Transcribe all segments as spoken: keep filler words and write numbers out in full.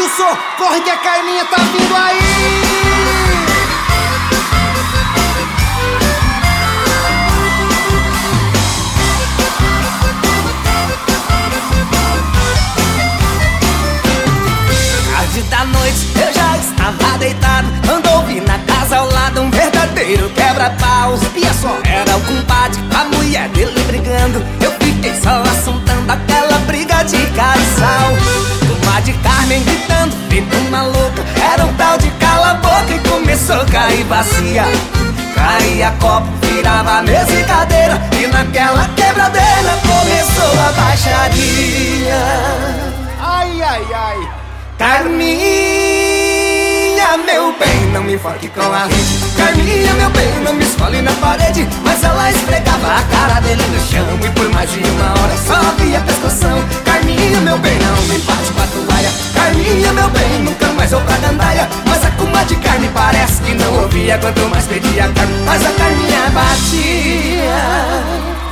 Gilson, corre que a Carminha tá vindo aí! Tarde da noite eu já estava deitado, quando ouvi na casa ao lado um verdadeiro quebra-pau. Sabia só? Era o compadre com a mulher dele brigando. Eu fiquei só assuntando aquela briga de casal. Comadre Carmen gritando, feito uma louca. Era um tal de cala a boca e começou a cair bacia. Caía copo, virava mesa e cadeira, e naquela quebradeira começou a baixaria. Ai, ai, ai. Carminha, meu bem, não me enfoque com a rede. Carminha, meu bem, não me esfole na parede. Mas ela esfregava a cara dele no chão, e por mais de uma hora só havia pescoção. Carminha, meu bem, não me bate com a toalha. Carminha, meu bem, nunca mais vou pra gandaia. Mas a comadre Carme parece que não ouvia, quanto mais pedia a Carme, mas a Carminha batia.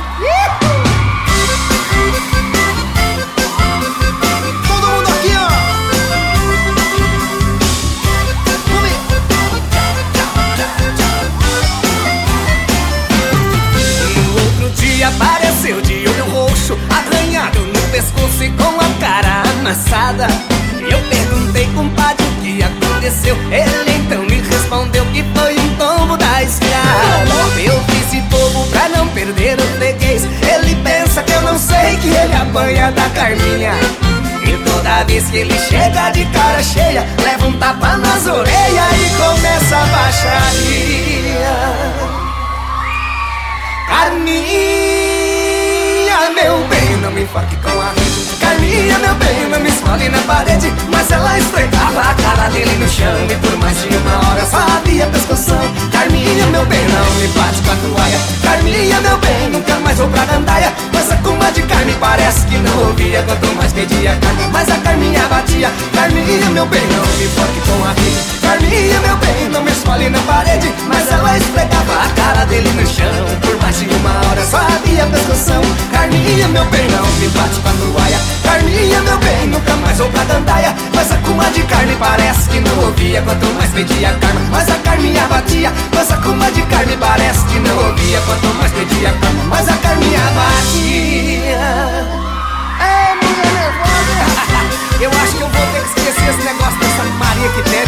Apareceu de olho roxo, arranhado no pescoço e com a cara amassada. Eu perguntei, compadre, o que aconteceu. Ele então me respondeu que foi um tombo da escada. Eu disse bobo pra não perder o freguês. Ele pensa que eu não sei que ele apanha da Carminha. E toda vez que ele chega de cara cheia, leva um tapa nas orelhas e começa a baixaria. Carminha, meu bem, não me enfoque com a rede. Carminha, meu bem, não me esfole na parede. Mas ela esfregava a cara dele no chão, e por mais de uma hora só havia pescoção. Carminha, meu bem, não me bate com a toalha. Carminha, meu bem, nunca mais vou pra gandaia. Mas a comadre Carme parece que não ouvia, quanto mais pedia Carme, mas a Carminha batia. Carminha, meu bem, não me enfoque com a rede. Carminha, meu bem, não me esfole na parede. Mas ela esfregava a cara dele no chão, por mais de uma hora só havia pescoção. Carminha, meu bem, não me bate com a toalha. Carminha, meu bem, nunca mais vou pra gandaia. Mas a comadre Carme parece que não ouvia, quanto mais pedia Carme, mas a Carminha batia. Mas a comadre Carme parece que não ouvia, quanto mais pedia Carme, mas a Carminha batia. É, mulher nervosa. Eu acho que eu vou ter que esquecer esse negócio dessa Maria que tem.